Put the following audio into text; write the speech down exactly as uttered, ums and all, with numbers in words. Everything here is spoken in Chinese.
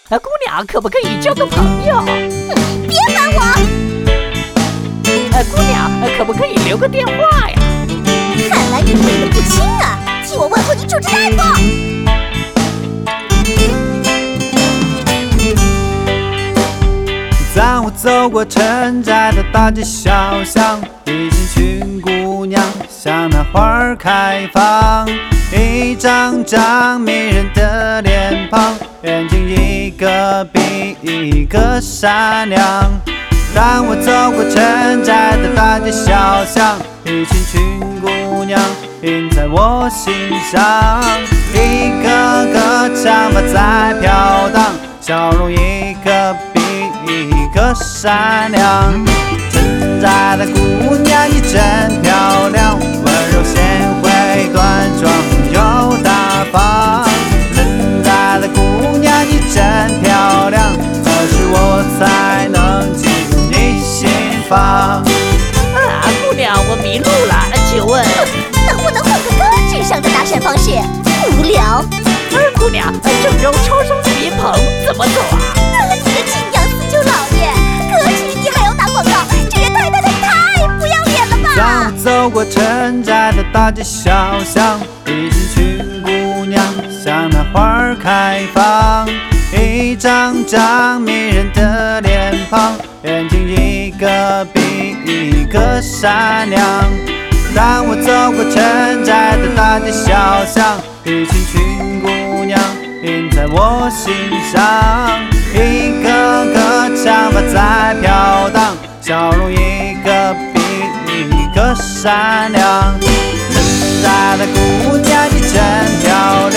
呃，姑娘可不可以交个朋友？ 嗯，别烦我。 呃，姑娘可不可以留个电话呀？ 看来你背得不轻啊，替我问候你主治大夫。 当我走过城寨的大街小巷，一群姑娘像那花儿开放，一张张迷人的脸庞，眼睛一个比一个闪亮。当我走过城寨的大街小巷，一群群姑娘印在我心上，一个个长发在飘荡，笑容一个比一个闪亮。城寨的姑娘你真漂亮，温柔贤惠，端庄又大方。城寨的姑娘你真漂亮，何时我才能进入你心房？ 啊，姑娘，我迷路了，请问能不能换个高智商的搭讪方式？无聊。 二姑娘，郑州超生洗衣棚怎么走啊？ 你个敬仰四九老爷，可是你还要打广告，这也太太太太不要脸了吧！ 当我走过城寨的大街小巷，一群姑娘像那花儿开放，一张张迷人的脸庞，眼睛一个比一个闪亮。当我走过城寨的大街小巷，一群群姑娘印在我心上，一个个长发在飘荡，笑容一个比一个闪亮。城寨的姑娘你真漂亮。